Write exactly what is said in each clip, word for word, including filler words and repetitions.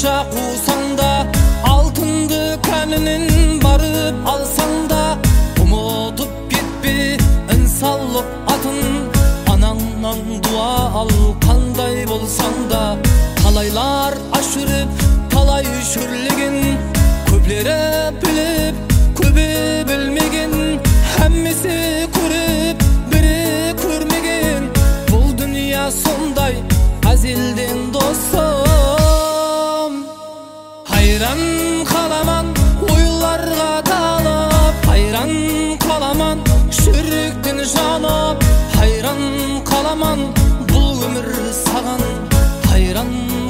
ақша қусаң да, алтынды кәнінен барып алсаң да, ұмытып кетпе інсаулық атын. Анаңнан дуа ал қандай болсаң да, талайлар аш жүріп талай шүрлеген, көплері біліп көбі білмеген, әммесі көріп бірі көрмеген. Бұл дүния сондай әзелден досым. Хайран қаламан ойларға талып, хайран қаламан жүректен жанып, хайран қаламан бұл өмір саған, хайран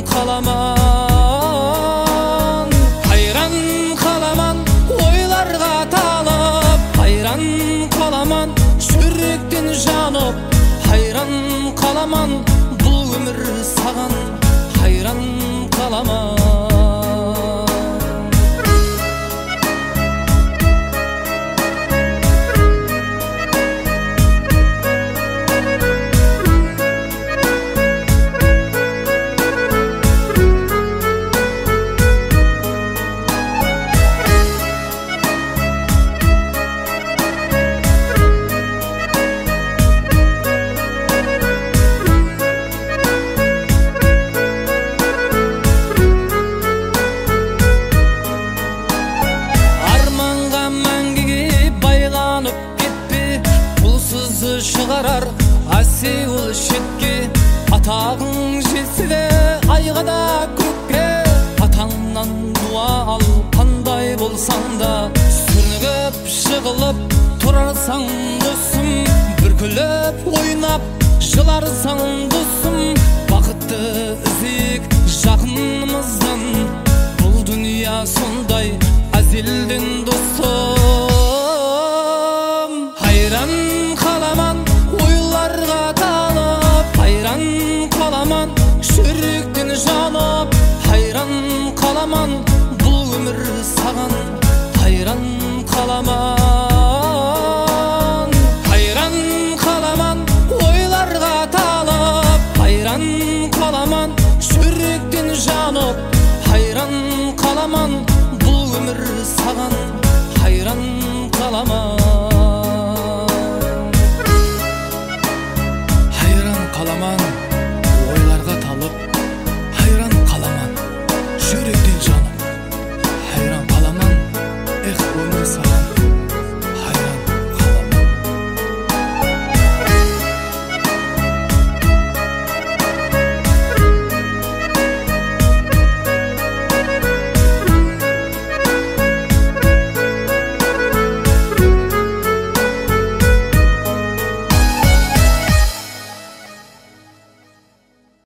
қаламан. Хайран қаламан ойларға талып, хайран қаламан жүректен жанып, хайран қаламан бұл өмір саған, хайран қаламан. Шығарар асеуіл шетке, атағың жетсе де айға да көкке. Атаңнан дуа ал қандай болсаң да, сүрінігіп жығылып тұрарсаң досым, бүркіліп ойнап жыларсаң досым. Бақытты іздейік жақынымыздан, бұл дүния сондай әзелден досым. Хайран қаламан ойларға талып, хайран қаламан жүректен жанып, хайран қаламан бұл өмір саған, хайран қаламан. Хайран қаламан ойларға талып, хайран қаламан жүректен жанып, хайран қаламан бұл өмір саған, хайран қаламан. Қаламан ойларға талып, хайран қаламан жүректен жанып, хайран қаламан, ех өмір саған.